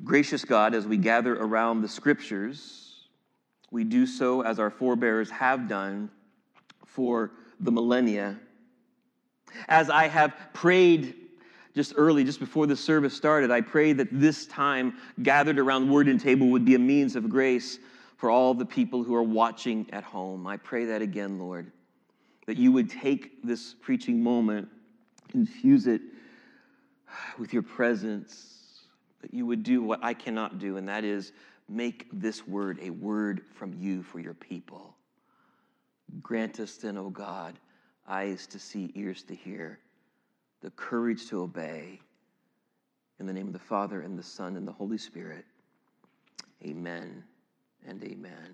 Gracious God, as we gather around the Scriptures, we do so as our forebears have done for the millennia. As I have prayed just before the service started, I pray that this time gathered around Word and Table would be a means of grace for all the people who are watching at home. I pray that again, Lord, that you would take this preaching moment, infuse it with your presence, that you would do what I cannot do, and that is make this word a word from you for your people. Grant us then, O God, eyes to see, ears to hear, the courage to obey. In the name of the Father, and the Son, and the Holy Spirit. Amen and amen.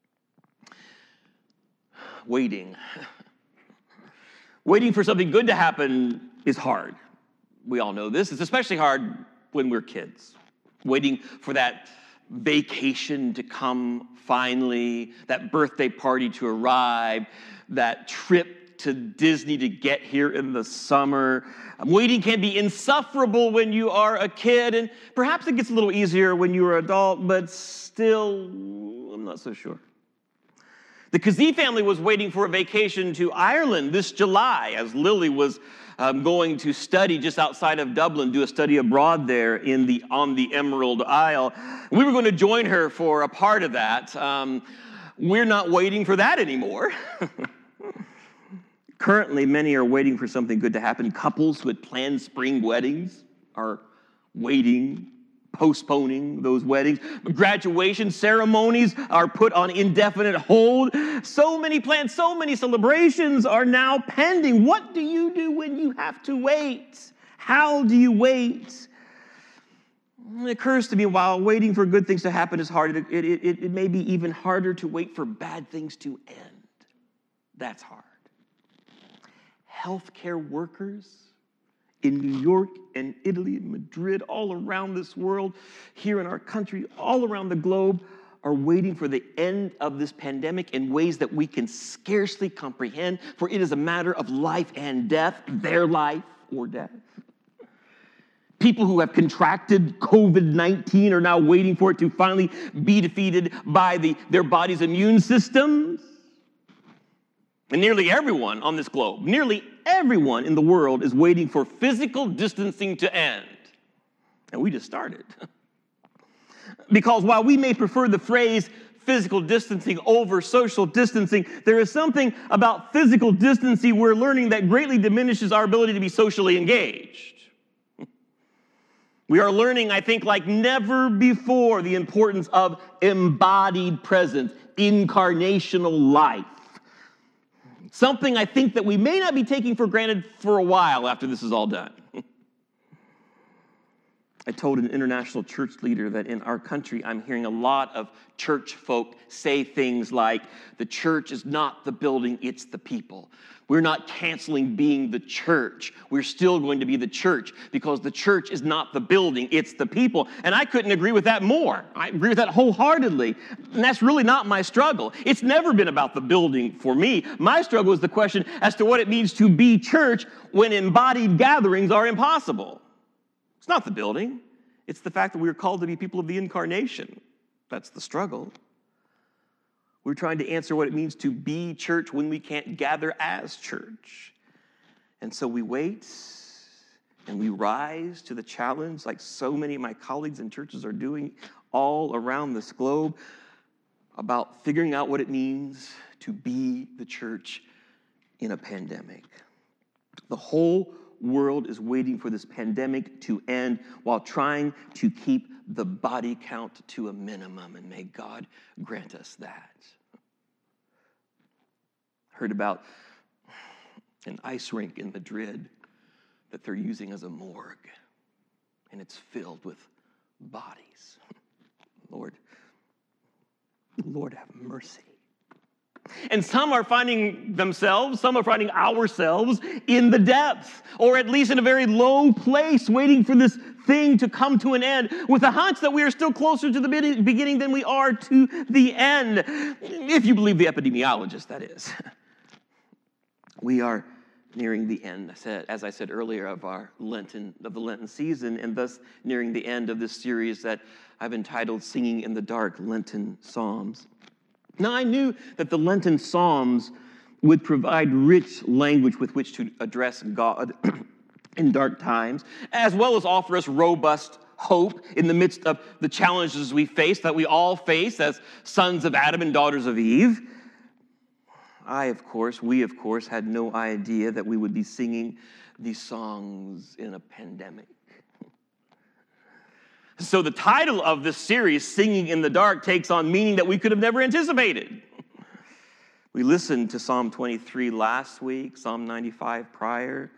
Waiting. Waiting for something good to happen is hard. We all know this. It's especially hard when we're kids. Waiting for that vacation to come finally, that birthday party to arrive, that trip to Disney to get here in the summer. Waiting can be insufferable when you are a kid, and perhaps it gets a little easier when you're an adult, but still, I'm not so sure. The Kazee family was waiting for a vacation to Ireland this July as Lily was going to study just outside of Dublin, do a study abroad there on the Emerald Isle. We were going to join her for a part of that. We're not waiting for that anymore. Currently, many are waiting for something good to happen. Couples who had planned spring weddings are waiting, postponing those weddings. Graduation ceremonies are put on indefinite hold. So many plans, so many celebrations are now pending. What do you do when you have to wait? How do you wait? It occurs to me while waiting for good things to happen is hard, it may be even harder to wait for bad things to end. That's hard. Healthcare workers in New York and Italy and Madrid, all around this world, here in our country, all around the globe, are waiting for the end of this pandemic in ways that we can scarcely comprehend, for it is a matter of life and death, their life or death. People who have contracted COVID-19 are now waiting for it to finally be defeated by their body's immune systems. And nearly everyone on this globe, nearly everyone in the world is waiting for physical distancing to end. And we just started. Because while we may prefer the phrase physical distancing over social distancing, there is something about physical distancing we're learning that greatly diminishes our ability to be socially engaged. We are learning, I think, like never before, the importance of embodied presence, incarnational life. Something I think that we may not be taking for granted for a while after this is all done. I told an international church leader that in our country, I'm hearing a lot of church folk say things like, the church is not the building, it's the people. We're not canceling being the church. We're still going to be the church because the church is not the building, it's the people. And I couldn't agree with that more. I agree with that wholeheartedly. And that's really not my struggle. It's never been about the building for me. My struggle is the question as to what it means to be church when embodied gatherings are impossible. It's not the building. It's the fact that we are called to be people of the incarnation. That's the struggle. We're trying to answer what it means to be church when we can't gather as church. And so we wait and we rise to the challenge like so many of my colleagues in churches are doing all around this globe about figuring out what it means to be the church in a pandemic. The whole world is waiting for this pandemic to end while trying to keep the body count to a minimum, and may God grant us that. Heard about an ice rink in Madrid that they're using as a morgue, and it's filled with bodies. Lord have mercy. And some are finding ourselves in the depths, or at least in a very low place, waiting for this thing to come to an end, with a hunch that we are still closer to the beginning than we are to the end. If you believe the epidemiologist, that is. We are nearing the end, as I said earlier, of the Lenten season, and thus nearing the end of this series that I've entitled Singing in the Dark, Lenten Psalms. Now, I knew that the Lenten Psalms would provide rich language with which to address God in dark times, as well as offer us robust hope in the midst of the challenges we face, that we all face as sons of Adam and daughters of Eve. We of course, had no idea that we would be singing these songs in a pandemic. So the title of this series, Singing in the Dark, takes on meaning that we could have never anticipated. We listened to Psalm 23 last week, Psalm 95 prior.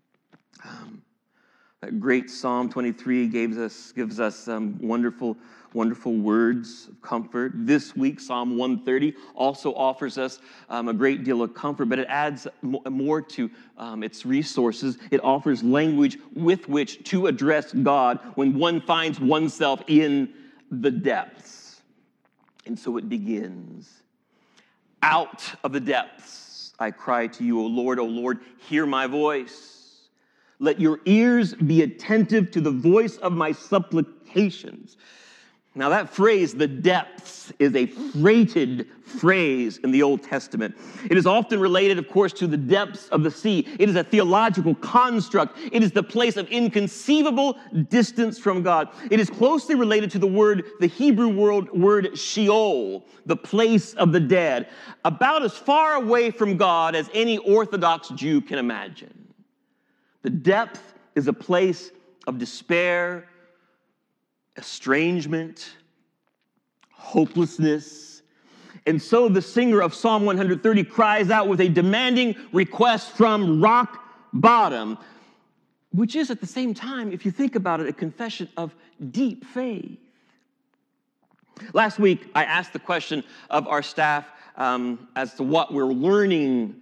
That great Psalm 23 gives us wonderful words of comfort. This week, Psalm 130 also offers us a great deal of comfort, but it adds more to its resources. It offers language with which to address God when one finds oneself in the depths. And so it begins. Out of the depths, I cry to you, O Lord, hear my voice. Let your ears be attentive to the voice of my supplications. Now that phrase, the depths, is a freighted phrase in the Old Testament. It is often related, of course, to the depths of the sea. It is a theological construct. It is the place of inconceivable distance from God. It is closely related to the Hebrew word Sheol, the place of the dead, about as far away from God as any Orthodox Jew can imagine. The depth is a place of despair, estrangement, hopelessness. And so the singer of Psalm 130 cries out with a demanding request from rock bottom, which is at the same time, if you think about it, a confession of deep faith. Last week, I asked the question of our staff as to what we're learning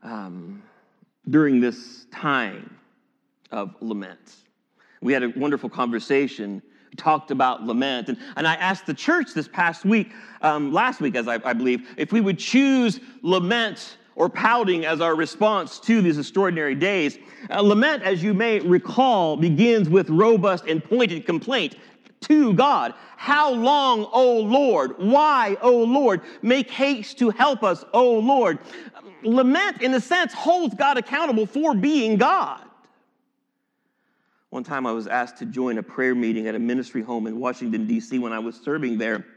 during this time of lament. We had a wonderful conversation. We talked about lament. And I asked the church this past week, last week, as I believe, if we would choose lament or pouting as our response to these extraordinary days. Lament, as you may recall, begins with robust and pointed complaint to God. How long, O Lord? Why, O Lord? Make haste to help us, O Lord. Lament, in a sense, holds God accountable for being God. One time I was asked to join a prayer meeting at a ministry home in Washington, D.C. when I was serving there.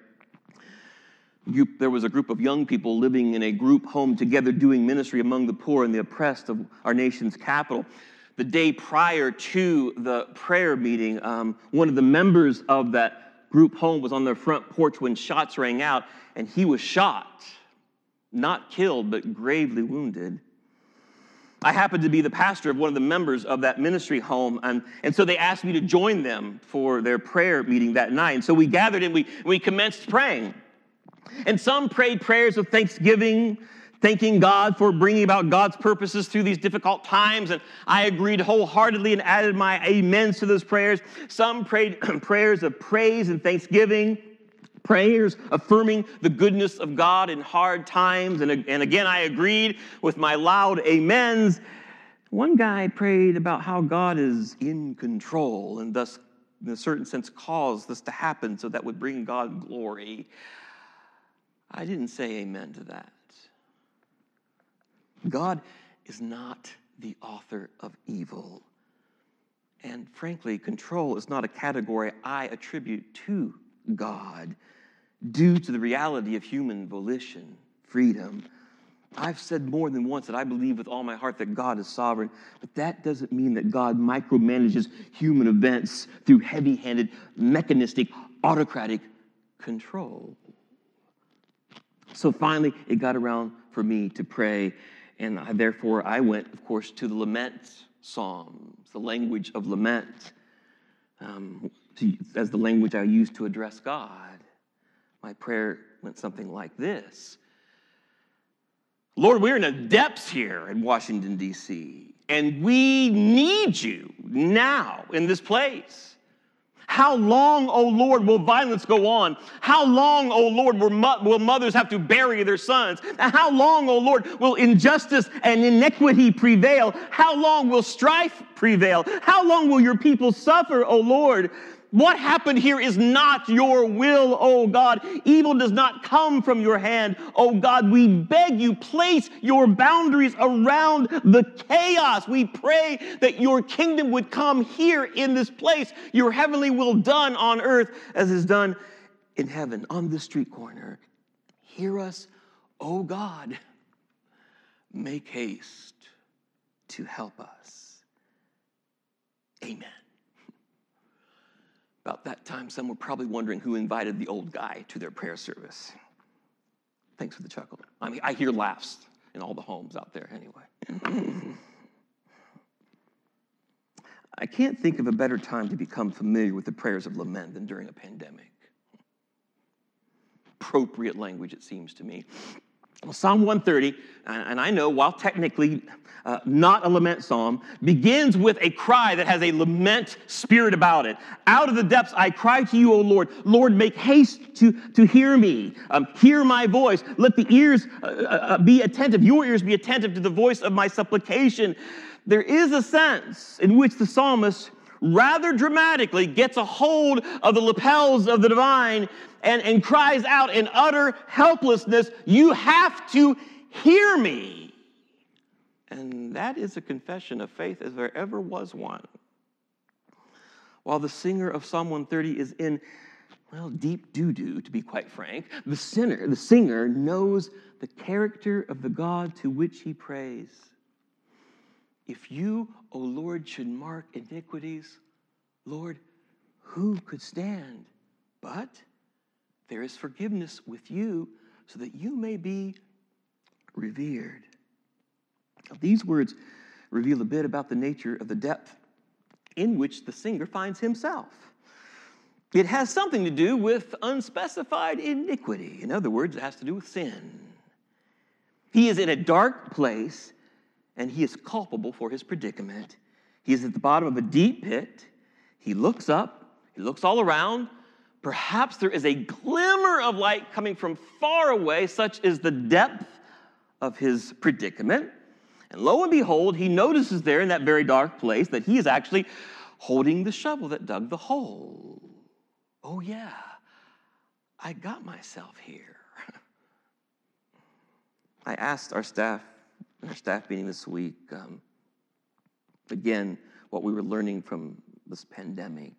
There was a group of young people living in a group home together doing ministry among the poor and the oppressed of our nation's capital. The day prior to the prayer meeting, one of the members of that group home was on their front porch when shots rang out, and he was shot. Not killed, but gravely wounded. I happened to be the pastor of one of the members of that ministry home, and so they asked me to join them for their prayer meeting that night. And so we gathered and we commenced praying. And some prayed prayers of thanksgiving, thanking God for bringing about God's purposes through these difficult times. And I agreed wholeheartedly and added my amens to those prayers. Some prayed prayers of praise and thanksgiving, prayers affirming the goodness of God in hard times. And again, I agreed with my loud amens. One guy prayed about how God is in control and thus, in a certain sense, caused this to happen so that would bring God glory. I didn't say amen to that. God is not the author of evil. And frankly, control is not a category I attribute to God due to the reality of human volition, freedom. I've said more than once that I believe with all my heart that God is sovereign, but that doesn't mean that God micromanages human events through heavy-handed, mechanistic, autocratic control. So finally, it got around for me to pray, and therefore I went, of course, to the lament psalms, the language of lament, as the language I use to address God. My prayer went something like this. Lord, we're in the depths here in Washington, D.C., and we need you now in this place. How long, O Lord, will violence go on? How long, O Lord, will mothers have to bury their sons? How long, O Lord, will injustice and iniquity prevail? How long will strife prevail? How long will your people suffer, O Lord? What happened here is not your will, O God. Evil does not come from your hand. O God, we beg you, place your boundaries around the chaos. We pray that your kingdom would come here in this place, your heavenly will done on earth as is done in heaven, on the street corner. Hear us, O God. Make haste to help us. Amen. About that time, some were probably wondering who invited the old guy to their prayer service. Thanks for the chuckle. I mean, I hear laughs in all the homes out there anyway. I can't think of a better time to become familiar with the prayers of lament than during a pandemic. Appropriate language, it seems to me. Well, Psalm 130, and I know, while technically not a lament psalm, begins with a cry that has a lament spirit about it. Out of the depths I cry to you, O Lord. Lord, make haste to hear me. Hear my voice. Let the ears be attentive. Your ears be attentive to the voice of my supplication. There is a sense in which the psalmist rather dramatically gets a hold of the lapels of the divine and cries out in utter helplessness, you have to hear me. And that is a confession of faith as there ever was one. While the singer of Psalm 130 is in, well, deep doo-doo, to be quite frank, the singer knows the character of the God to which he prays. If you, O Lord, should mark iniquities, Lord, who could stand? But there is forgiveness with you so that you may be revered. These words reveal a bit about the nature of the depth in which the singer finds himself. It has something to do with unspecified iniquity. In other words, it has to do with sin. He is in a dark place, and he is culpable for his predicament. He is at the bottom of a deep pit. He looks up. He looks all around. Perhaps there is a glimmer of light coming from far away, such is the depth of his predicament. And lo and behold, he notices there in that very dark place that he is actually holding the shovel that dug the hole. Oh yeah, I got myself here. I asked our staff meeting this week, again, what we were learning from this pandemic.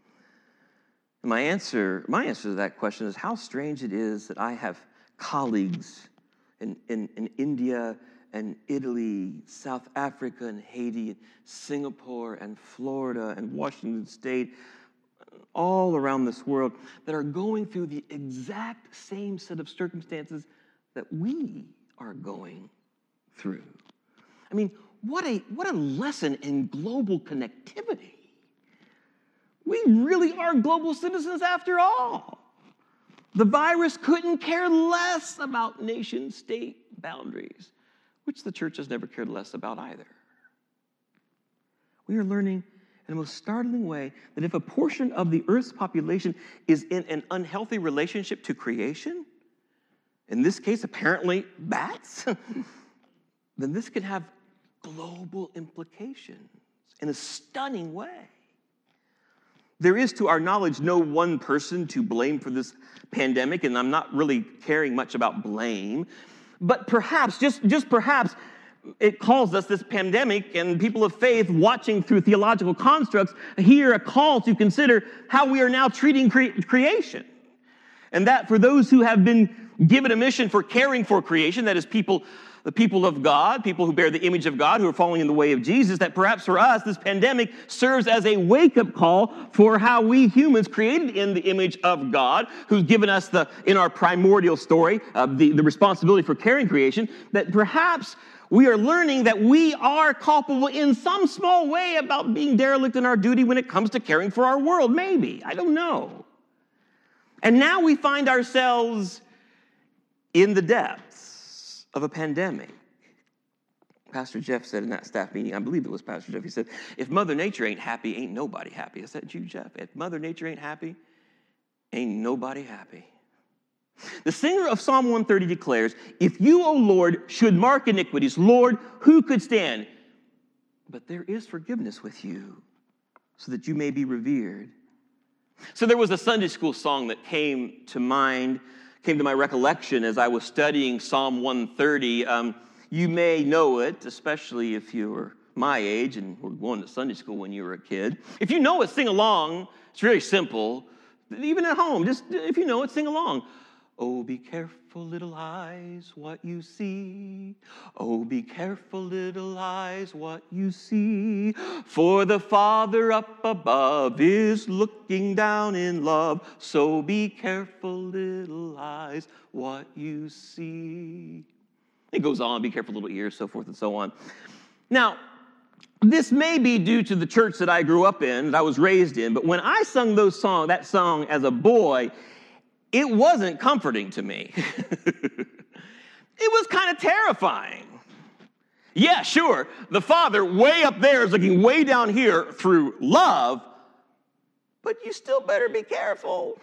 And my answer to that question is how strange it is that I have colleagues in India and Italy, South Africa and Haiti, and Singapore and Florida and Washington State, all around this world that are going through the exact same set of circumstances that we are going through. I mean, what a lesson in global connectivity. We really are global citizens after all. The virus couldn't care less about nation-state boundaries, which the church has never cared less about either. We are learning in the most startling way that if a portion of the earth's population is in an unhealthy relationship to creation, in this case, apparently bats, then this could have global implications in a stunning way. There is, to our knowledge, no one person to blame for this pandemic, and I'm not really caring much about blame. But perhaps, just perhaps, it calls us, this pandemic, and people of faith watching through theological constructs, hear a call to consider how we are now treating creation. And that for those who have been given a mission for caring for creation, that is the people of God, people who bear the image of God, who are following in the way of Jesus, that perhaps for us, this pandemic serves as a wake-up call for how we humans created in the image of God, who's given us in our primordial story, the responsibility for caring creation, that perhaps we are learning that we are culpable in some small way about being derelict in our duty when it comes to caring for our world. Maybe. I don't know. And now we find ourselves in the depths of a pandemic. Pastor Jeff said in that staff meeting, I believe it was Pastor Jeff, he said, if Mother Nature ain't happy, ain't nobody happy. Is that you, Jeff? If Mother Nature ain't happy, ain't nobody happy. The singer of Psalm 130 declares, if you, O Lord, should mark iniquities, Lord, who could stand? But there is forgiveness with you, so that you may be revered. So there was a Sunday school song that came to my recollection as I was studying Psalm 130. You may know it, especially if you were my age and were going to Sunday school when you were a kid. If you know it, sing along. It's really simple. Even at home, just if you know it, sing along. Oh, be careful, little eyes, what you see. Oh, be careful, little eyes, what you see. For the Father up above is looking down in love. So be careful, little eyes, what you see. It goes on, be careful, little ears, so forth and so on. Now, this may be due to the church that I grew up in, that I was raised in, but when I sung that song as a boy, it wasn't comforting to me. It was kind of terrifying. Yeah, sure, the Father way up there is looking way down here through love, but you still better be careful.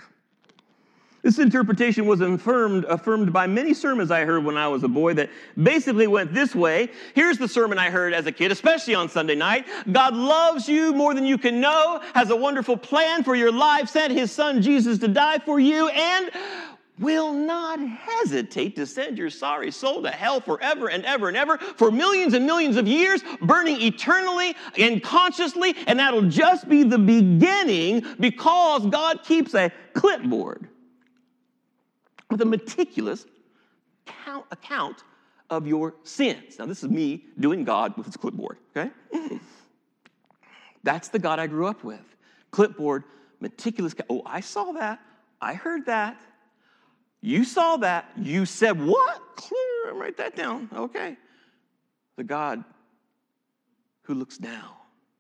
This interpretation was affirmed by many sermons I heard when I was a boy that basically went this way. Here's the sermon I heard as a kid, especially on Sunday night. God loves you more than you can know, has a wonderful plan for your life, sent his son Jesus to die for you, and will not hesitate to send your sorry soul to hell forever and ever and ever for millions and millions of years, burning eternally and consciously, and that'll just be the beginning because God keeps a clipboard with a meticulous account of your sins. Now, this is me doing God with his clipboard, okay? That's the God I grew up with. Clipboard, meticulous. Oh, I saw that. I heard that. You saw that. You said what? Clear. Write that down. Okay. The God who looks down.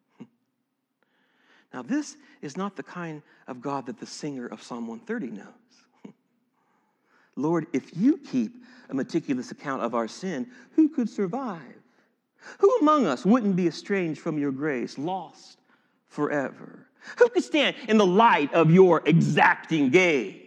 Now, this is not the kind of God that the singer of Psalm 130 knows. Lord, if you keep a meticulous account of our sin, who could survive? Who among us wouldn't be estranged from your grace, lost forever? Who could stand in the light of your exacting gaze?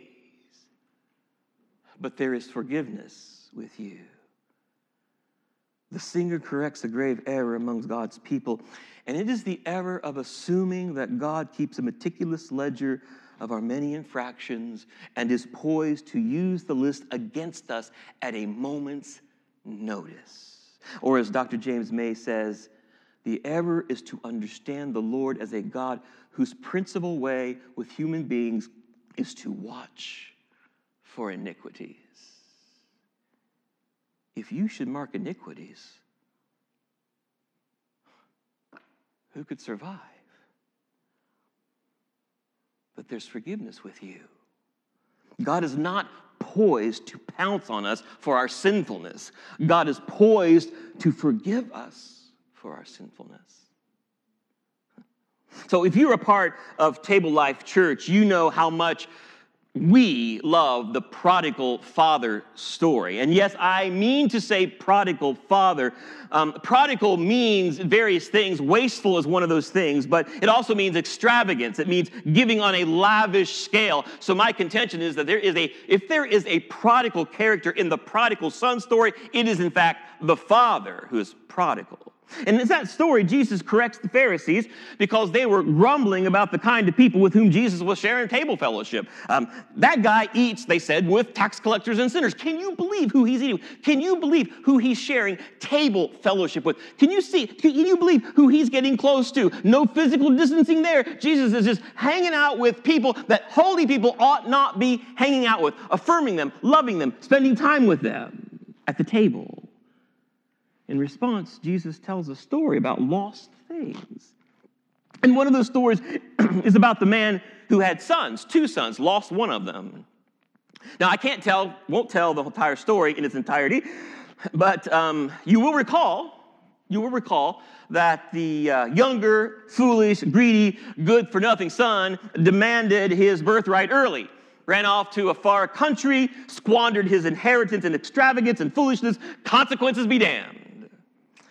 But there is forgiveness with you. The singer corrects a grave error amongst God's people, and it is the error of assuming that God keeps a meticulous ledger of our many infractions and is poised to use the list against us at a moment's notice. Or as Dr. James May says, the error is to understand the Lord as a God whose principal way with human beings is to watch for iniquities. If you should mark iniquities, who could survive? But there's forgiveness with you. God is not poised to pounce on us for our sinfulness. God is poised to forgive us for our sinfulness. So if you're a part of Table Life Church, you know how much we love the prodigal father story. And yes, I mean to say prodigal father. Prodigal means various things. Wasteful is one of those things, but it also means extravagance. It means giving on a lavish scale. So my contention is that if there is a prodigal character in the prodigal son story, it is in fact the father who is prodigal. And in that story, Jesus corrects the Pharisees because they were grumbling about the kind of people with whom Jesus was sharing table fellowship. That guy eats, they said, with tax collectors and sinners. Can you believe who he's eating with? Can you believe who he's sharing table fellowship with? Can you believe who he's getting close to? No physical distancing there. Jesus is just hanging out with people that holy people ought not be hanging out with, affirming them, loving them, spending time with them at the table. In response, Jesus tells a story about lost things. And one of those stories is about the man who had sons, 2 sons, lost one of them. Now, I won't tell the entire story in its entirety, but you will recall that the younger, foolish, greedy, good-for-nothing son demanded his birthright early. Ran off to a far country, squandered his inheritance in extravagance and foolishness, consequences be damned.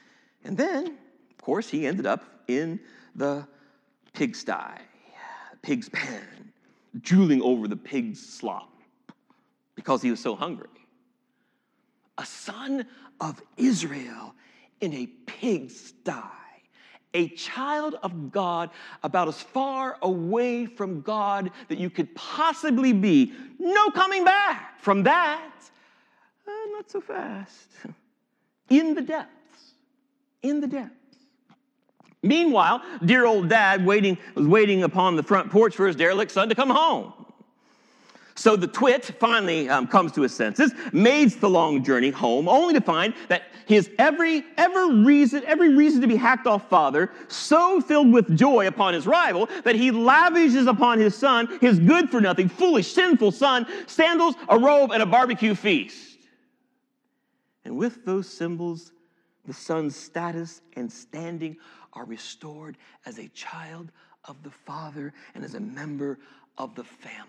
And then, of course, he ended up in the pigsty, pig's pen, drooling over the pig's slop because he was so hungry. A son of Israel in a pigsty, a child of God, about as far away from God that you could possibly be. No coming back from that. Not so fast. In the depths. In the depths. Meanwhile, dear old dad was waiting upon the front porch for his derelict son to come home. So the twit finally comes to his senses, makes the long journey home, only to find that his every reason to be hacked off father, so filled with joy upon his rival, that he lavishes upon his son, his good-for-nothing, foolish, sinful son, sandals, a robe, and a barbecue feast. And with those symbols, the son's status and standing are restored as a child of the Father and as a member of the family.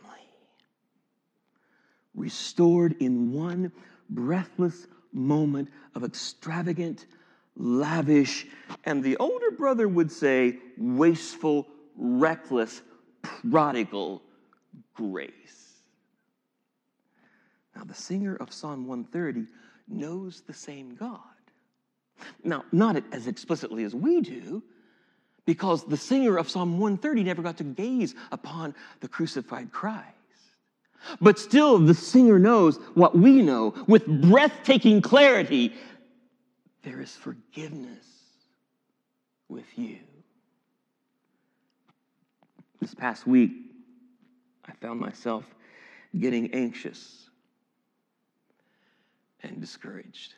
Restored in one breathless moment of extravagant, lavish, and the older brother would say, wasteful, reckless, prodigal grace. Now, the singer of Psalm 130 knows the same God. Now, not as explicitly as we do, because the singer of Psalm 130 never got to gaze upon the crucified Christ. But still, the singer knows what we know with breathtaking clarity. There is forgiveness with you. This past week, I found myself getting anxious and discouraged.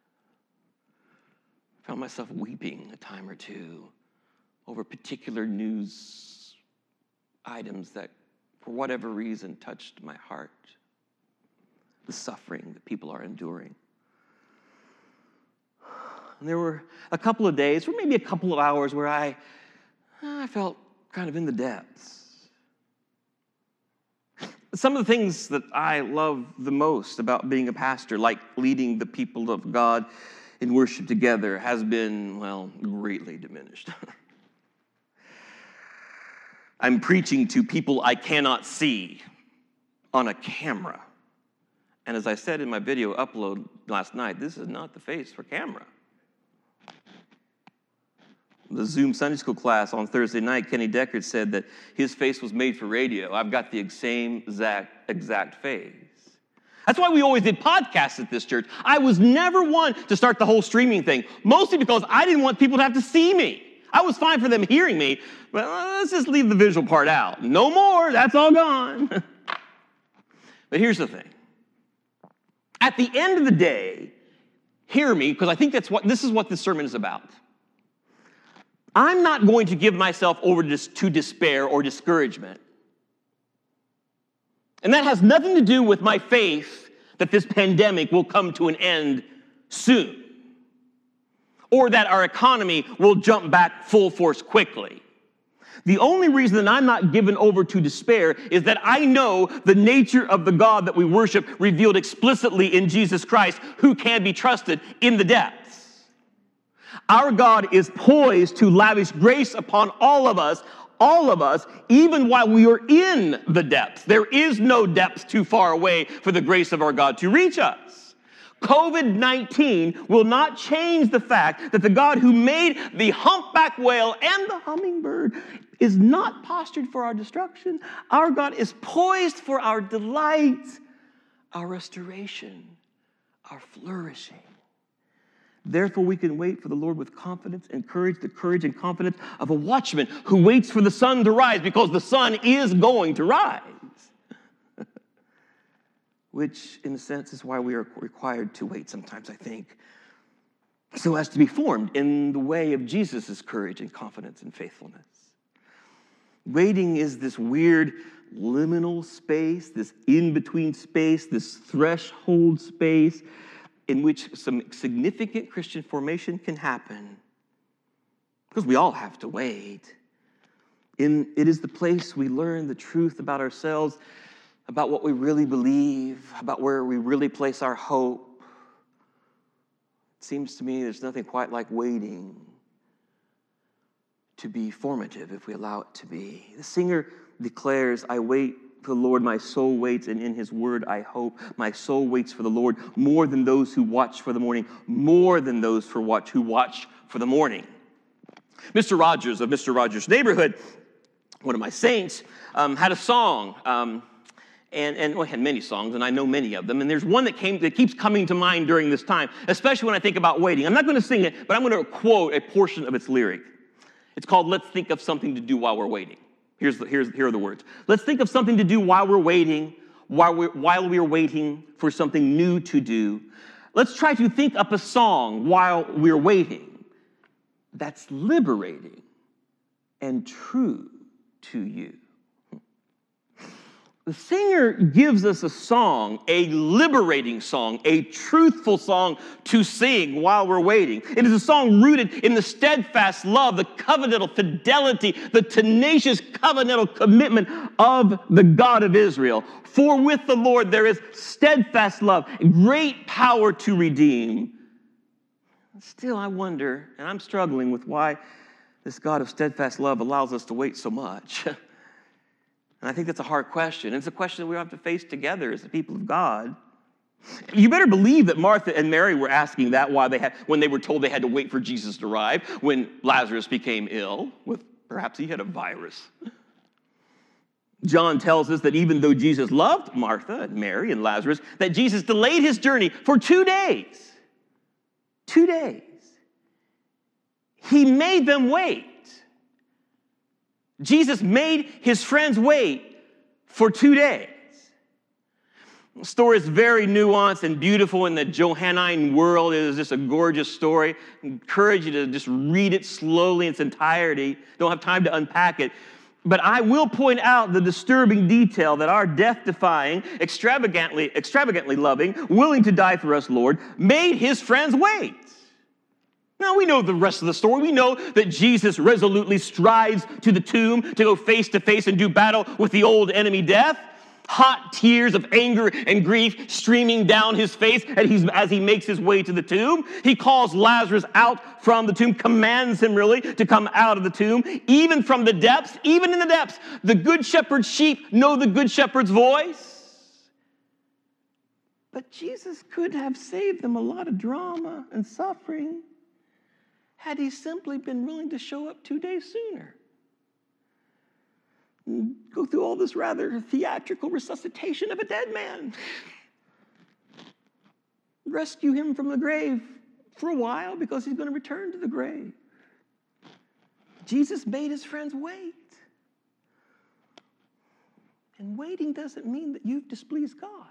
I found myself weeping a time or two over particular news items that, for whatever reason, touched my heart. The suffering that people are enduring. And there were a couple of days, or maybe a couple of hours, where I felt kind of in the depths. Some of the things that I love the most about being a pastor, like leading the people of God in worship together, has been, well, greatly diminished. I'm preaching to people I cannot see on a camera. And as I said in my video upload last night, this is not the face for camera. The Zoom Sunday School class on Thursday night, Kenny Deckard said that his face was made for radio. I've got the same exact face. That's why we always did podcasts at this church. I was never one to start the whole streaming thing, mostly because I didn't want people to have to see me. I was fine for them hearing me, but let's just leave the visual part out. No more, that's all gone. But here's the thing. At the end of the day, hear me, because I think this is what this sermon is about. I'm not going to give myself over to despair or discouragement. And that has nothing to do with my faith that this pandemic will come to an end soon, or that our economy will jump back full force quickly. The only reason that I'm not given over to despair is that I know the nature of the God that we worship revealed explicitly in Jesus Christ, who can be trusted in the depths. Our God is poised to lavish grace upon all of us, even while we are in the depths. There is no depth too far away for the grace of our God to reach us. COVID-19 will not change the fact that the God who made the humpback whale and the hummingbird is not postured for our destruction. Our God is poised for our delight, our restoration, our flourishing. Therefore, we can wait for the Lord with confidence and courage, the courage and confidence of a watchman who waits for the sun to rise, because the sun is going to rise. Which, in a sense, is why we are required to wait sometimes, I think, so as to be formed in the way of Jesus' courage and confidence and faithfulness. Waiting is this weird liminal space, this in-between space, this threshold space in which some significant Christian formation can happen, because we all have to wait. It is the place we learn the truth about ourselves, about what we really believe, about where we really place our hope. It seems to me there's nothing quite like waiting to be formative if we allow it to be. The singer declares, I wait for the Lord, my soul waits, and in his word I hope. My soul waits for the Lord more than those who watch for the morning, more than those who watch for the morning. Mr. Rogers of Mr. Rogers' Neighborhood, one of my saints, had a song, and he had many songs, and I know many of them, and there's one that keeps coming to mind during this time, especially when I think about waiting. I'm not going to sing it, but I'm going to quote a portion of its lyric. It's called, Let's Think of Something to Do While We're Waiting. Here are the words. Let's think of something to do while we're waiting, while we're waiting for something new to do. Let's try to think up a song while we're waiting that's liberating and true to you. The singer gives us a song, a liberating song, a truthful song to sing while we're waiting. It is a song rooted in the steadfast love, the covenantal fidelity, the tenacious covenantal commitment of the God of Israel. For with the Lord there is steadfast love, great power to redeem. Still, I wonder, and I'm struggling with why this God of steadfast love allows us to wait so much. And I think that's a hard question. It's a question that we have to face together as the people of God. You better believe that Martha and Mary were asking that when they were told they had to wait for Jesus to arrive, when Lazarus became ill, perhaps he had a virus. John tells us that even though Jesus loved Martha and Mary and Lazarus, that Jesus delayed his journey for 2 days. 2 days. He made them wait. Jesus made his friends wait for 2 days. The story is very nuanced and beautiful in the Johannine world. It is just a gorgeous story. I encourage you to just read it slowly in its entirety. Don't have time to unpack it. But I will point out the disturbing detail that our death-defying, extravagantly loving, willing to die for us Lord made his friends wait. Now, we know the rest of the story. We know that Jesus resolutely strides to the tomb to go face to face and do battle with the old enemy death. Hot tears of anger and grief streaming down his face as he makes his way to the tomb. He calls Lazarus out from the tomb, commands him really to come out of the tomb. Even in the depths, the good shepherd's sheep know the good shepherd's voice. But Jesus could have saved them a lot of drama and suffering had he simply been willing to show up 2 days sooner. And go through all this rather theatrical resuscitation of a dead man. Rescue him from the grave for a while because he's going to return to the grave. Jesus made his friends wait. And waiting doesn't mean that you've displeased God.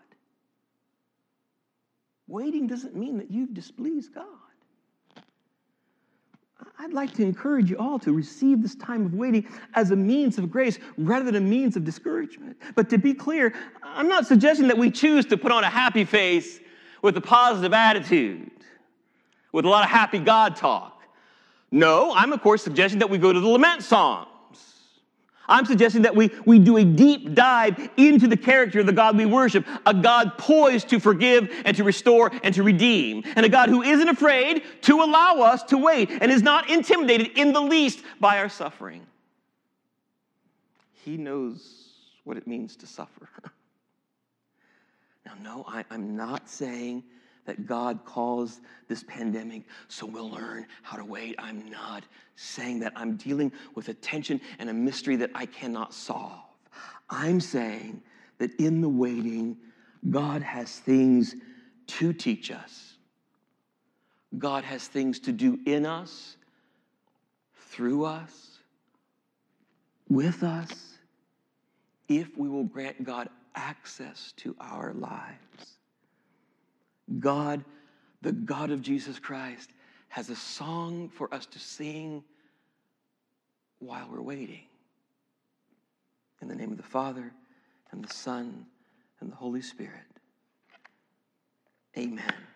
Waiting doesn't mean that you've displeased God. I'd like to encourage you all to receive this time of waiting as a means of grace rather than a means of discouragement. But to be clear, I'm not suggesting that we choose to put on a happy face with a positive attitude, with a lot of happy God talk. No, I'm of course suggesting that we go to the lament Psalms. I'm suggesting that we do a deep dive into the character of the God we worship, a God poised to forgive and to restore and to redeem, and a God who isn't afraid to allow us to wait and is not intimidated in the least by our suffering. He knows what it means to suffer. Now, no, I'm not saying that God caused this pandemic so we'll learn how to wait. I'm not saying that. I'm dealing with a tension and a mystery that I cannot solve. I'm saying that in the waiting, God has things to teach us. God has things to do in us, through us, with us, if we will grant God access to our lives. God, the God of Jesus Christ, has a song for us to sing while we're waiting. In the name of the Father, and the Son, and the Holy Spirit. Amen.